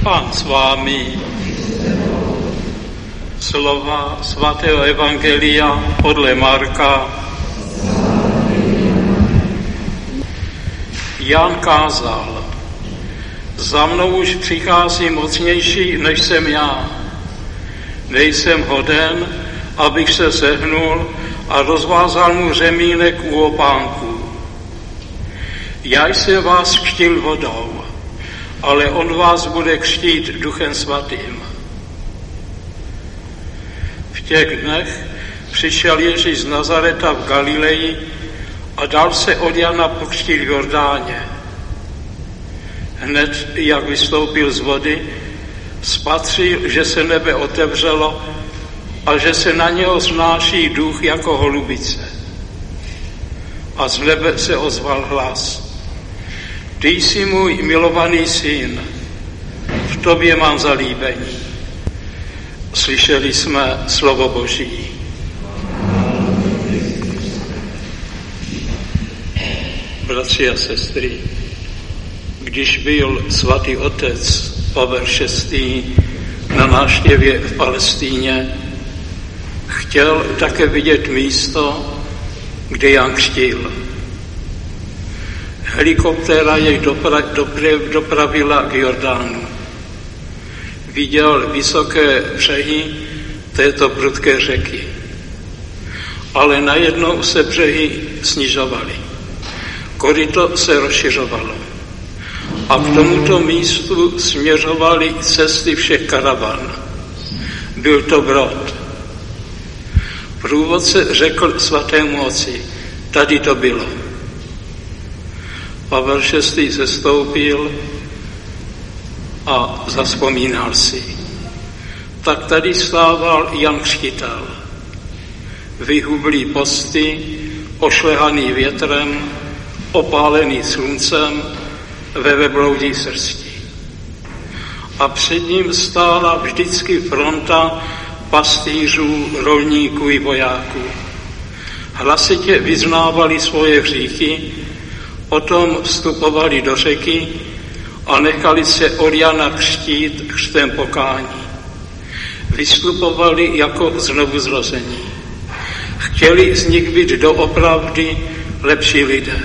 Pán s vámi. Slova svatého evangelia podle Marka. Jan kázal: za mnou už přichází mocnější, než jsem já. Nejsem hoden, abych se sehnul a rozvázal mu řemínek u opánku. Já jsem vás křtil vodou, ale on vás bude křtít Duchem svatým. V těch dnech přišel Ježíš z Nazareta v Galileji a dal se od Jana pokřtít v Jordáně. Hned, jak vystoupil z vody, spatřil, že se nebe otevřelo a že se na něho snáší duch jako holubice. A z nebe se ozval hlas: Ty jsi můj milovaný syn, v tobě mám zalíbení. Slyšeli jsme slovo Boží. Bratři a sestry, když byl svatý otec Pavel VI. Na návštěvě v Palestíně, chtěl také vidět místo, kde Jan křtil. Helikoptéra jej dopravila k Jordánu. Viděl vysoké břehy této prudké řeky. Ale najednou se břehy snižovaly. Koryto se rozšiřovalo. A k tomuto místu směřovaly cesty všech karavan. Byl to Brod. Průvodce řekl svatému otci: tady to bylo. Pavel VI. Sestoupil a zavzpomínal si. Tak tady stával Jan Křtitel, vyhublý posty, ošlehaný větrem, opálený sluncem, ve vebloudí srsti. A před ním stála vždycky fronta pastýřů, rolníků i vojáků. Hlasitě vyznávali svoje hříchy, potom vstupovali do řeky a nechali se od Jana křtít křtem pokání. Vystupovali jako znovuzrození. Chtěli z nich být doopravdy lepší lidé.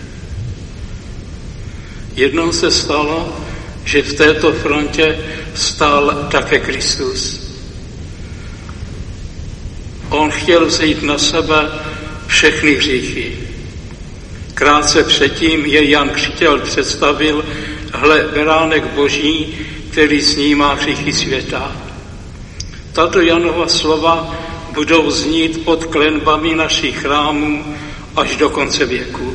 Jednou se stalo, že v této frontě stál také Kristus. On chtěl vzít na sebe všechny hříchy. Krátce předtím je Jan Křtitel představil: hle, beránek Boží, který snímá hříchy světa. Tato Janova slova budou znít pod klenbami našich chrámů až do konce věku.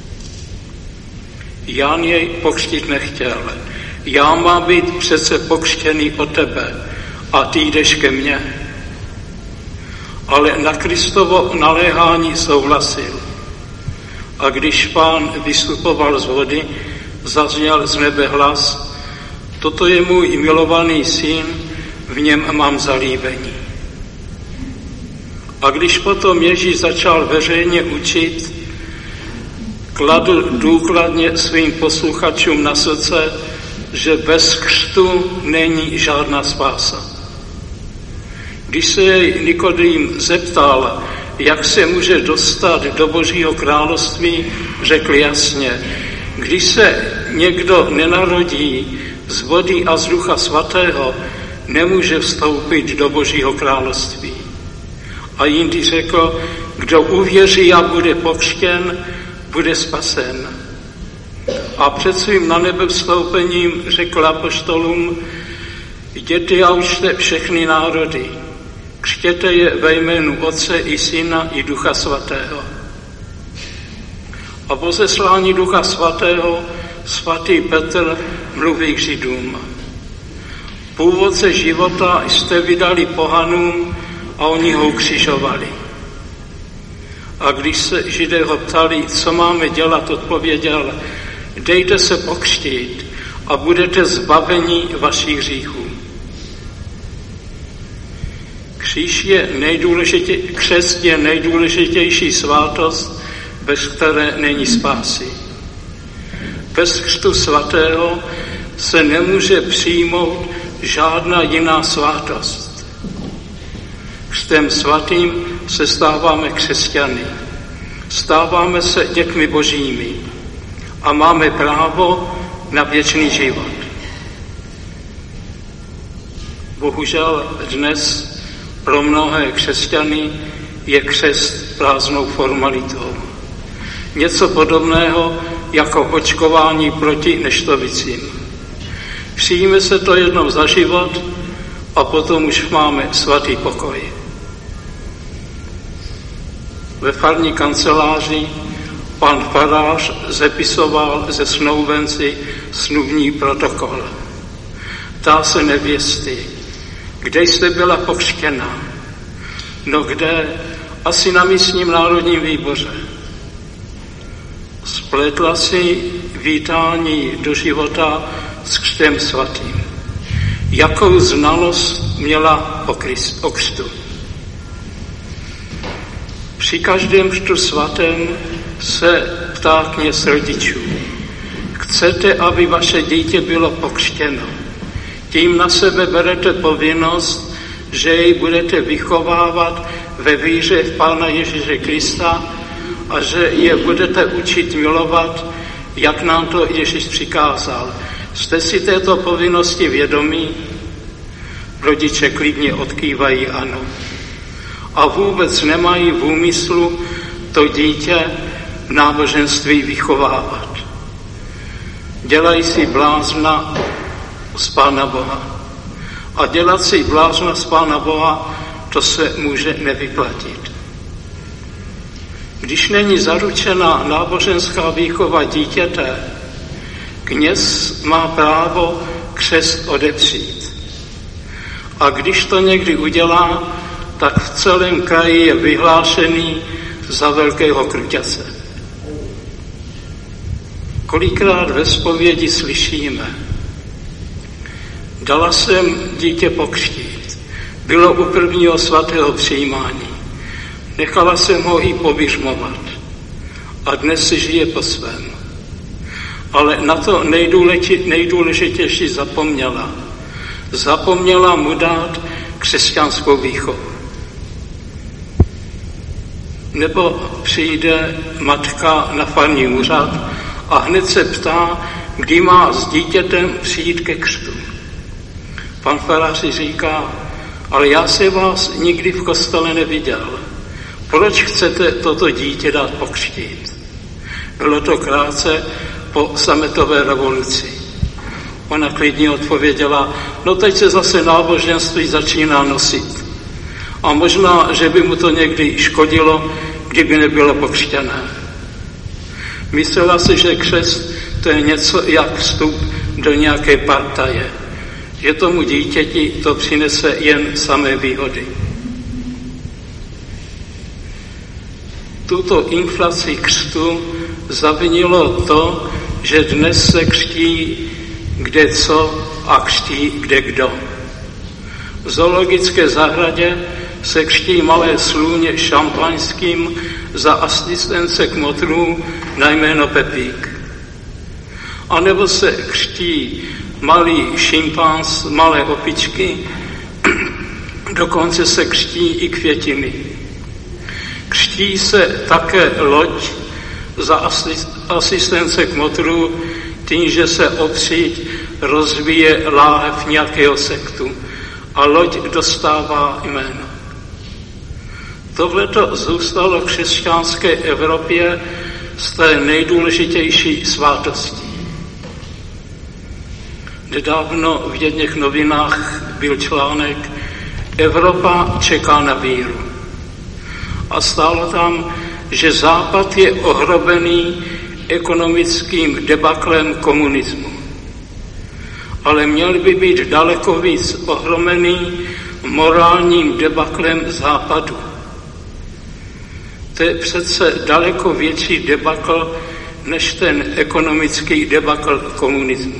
Jan jej pokřtit nechtěl. Já mám být přece pokřtěný od tebe a ty jdeš ke mně. Ale na Kristovo naléhání souhlasil. A když Pán vystupoval z vody, zazněl z nebe hlas: toto je můj milovaný syn, v něm mám zalíbení. A když potom Ježíš začal veřejně učit, kladl důkladně svým posluchačům na srdce, že bez křtu není žádná spása. Když se jej Nikodým zeptal, jak se může dostat do Božího království, řekl jasně: když se někdo nenarodí z vody a z Ducha svatého, nemůže vstoupit do Božího království. A jindy řekl: kdo uvěří a bude pokřtěn, bude spasen. A před svým na nebe vstoupením řekl apoštolům: jděte a učte všechny národy, křtěte je ve jménu Otce i Syna i Ducha svatého. A po zeslání Ducha svatého svatý Petr mluví k Židům: původce života jste vydali pohanům a oni ho ukřižovali. A když se Židé ho ptali, co máme dělat, odpověděl: dejte se pokřtít a budete zbaveni vašich hříchů. Křest je nejdůležitější svátost, bez které není spásy. Bez křtu svatého se nemůže přijmout žádná jiná svátost. Křtem svatým se stáváme křesťany. Stáváme se dětmi božími a máme právo na věčný život. Bohužel dnes pro mnohé křesťany je křest prázdnou formalitou. Něco podobného jako očkování proti neštovicím. Přijme se to jednou za život a potom už máme svatý pokoj. Ve farní kanceláři pan farář zepisoval ze snoubenci snubní protokol. Ptá se nevěsty, kde jste byla pokřtěna? No kde? Asi na místním národním výboře. Spletla si vítání do života s křtem svatým. Jakou znalost měla o křtu? Při každém křtu svatém se ptá kněz rodičů. Chcete, aby vaše dítě bylo pokřtěno? Tím na sebe berete povinnost, že jej budete vychovávat ve víře v Pána Ježíše Krista a že je budete učit milovat, jak nám to Ježíš přikázal. Jste si této povinnosti vědomí? Rodiče klidně odkývají ano. A vůbec nemají v úmyslu to dítě v náboženství vychovávat. Dělají si blázna z Pána Boha. A dělat si blázna z Pána Boha, to se může nevyplatit. Když není zaručena náboženská výchova dítěte, kněz má právo křest odepřít. A když to někdy udělá, tak v celém kraji je vyhlášený za velkého kruťace. Kolikrát ve zpovědi slyšíme: dala jsem dítě pokřtít, bylo u prvního svatého přijímání, nechala jsem ho i pobiřmovat a dnes si žije po svém. Ale na to nejdůležitější zapomněla. Zapomněla mu dát křesťanskou výchovu. Nebo přijde matka na farní úřad a hned se ptá, kdy má s dítětem přijít ke křtu. Pan farář říká: ale já se vás nikdy v kostele neviděl. Proč chcete toto dítě dát pokřtít? Bylo to krátce po sametové revoluci. Ona klidně odpověděla: no teď se zase náboženství začíná nosit. A možná, že by mu to někdy škodilo, kdyby nebylo pokřtěné. Myslela si, že křest to je něco jak vstup do nějaké partaje, že tomu dítěti to přinese jen samé výhody. Tuto inflaci křtu zavinilo to, že dnes se křtí kde co a křtí kde kdo. V zoologické zahradě se křtí malé slůně šampaňským za asistence kmotrů na jméno Pepík. A nebo se křtí malý šimpanz, malé opičky, dokonce se křtí i květiny. Křtí se také loď za asistence kmotrů tím, že se opřít rozvíje láhev nějakého sektu a loď dostává jméno. Tohleto zůstalo v křesťanské Evropě z té nejdůležitější svátostí. Nedávno v jedných novinách byl článek Evropa čeká na víru. A stálo tam, že Západ je ohrobený ekonomickým debaklem komunismu. Ale měl by být daleko víc ohromený morálním debaklem Západu. To je přece daleko větší debakl než ten ekonomický debakl komunismu.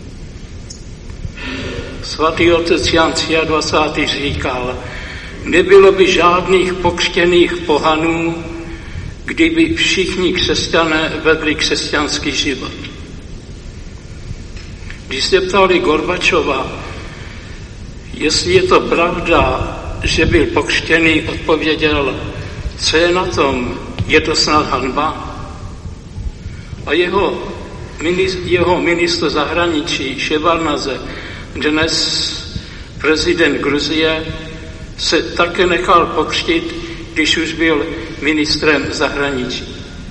Svatý otec Jan 23. říkal: nebylo by žádných pokřtěných pohanů, kdyby všichni křesťané vedli křesťanský život. Když se ptali Gorbačova, jestli je to pravda, že byl pokřtěný, odpověděl, co je na tom, je to snad hanba. A jeho ministr zahraničí Ševarnaze, dnes prezident Gruzie, se také nechal pokřtit, když už byl ministrem zahraničí.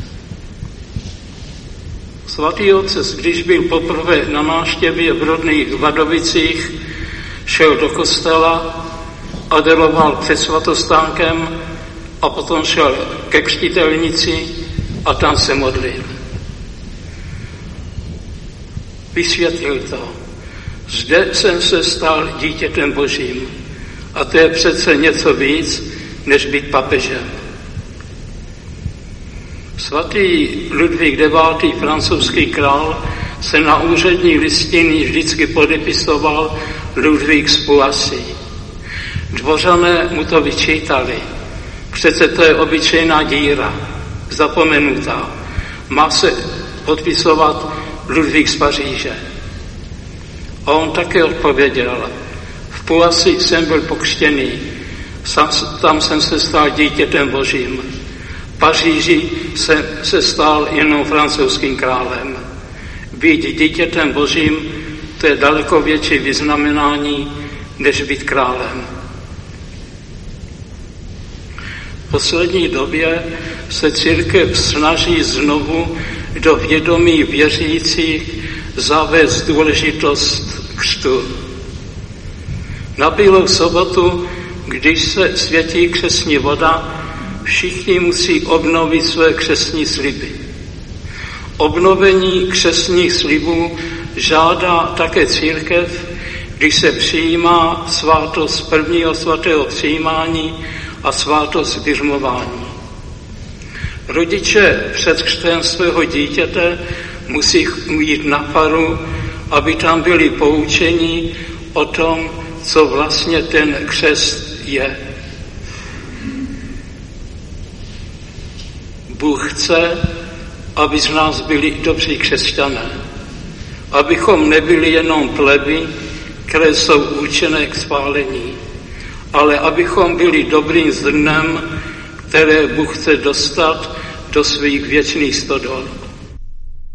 Svatý otec, když byl poprvé na návštěvě v rodných Vadovicích, šel do kostela, adeloval před svatostánkem a potom šel ke křtitelnici a tam se modlil. Vysvětlil to. Zde jsem se stal dítětem Božím a to je přece něco víc, než být papežem. Svatý Ludvík IX., francouzský král, se na úřední listiny vždycky podepisoval Ludvík z Poissy. Dvořané mu to vyčítali. Přece to je obyčejná díra, zapomenutá. Má se podpisovat Ludvík z Paříže. A on také odpověděl, v Poissy jsem byl pokřtěný, tam jsem se stal dítětem Božím. V Paříži jsem se stal jenom francouzským králem. Být dítětem Božím, to je daleko větší vyznamenání, než být králem. V poslední době se církev snaží znovu do vědomí věřících zavést důležitost křtu. Na Bílou sobotu, když se světí křestní voda, všichni musí obnovit své křestní sliby. Obnovení křestních slibů žádá také církev, když se přijímá svátost prvního svatého přijímání a svátost birmování. Rodiče před křtem svého dítěte musí jít na faru, aby tam byli poučeni o tom, co vlastně ten křest je. Bůh chce, aby z nás byli dobří křesťané, abychom nebyli jenom pleby, které jsou určené k spálení, ale abychom byli dobrým zrnem, které Bůh chce dostat do svých věčných stodol.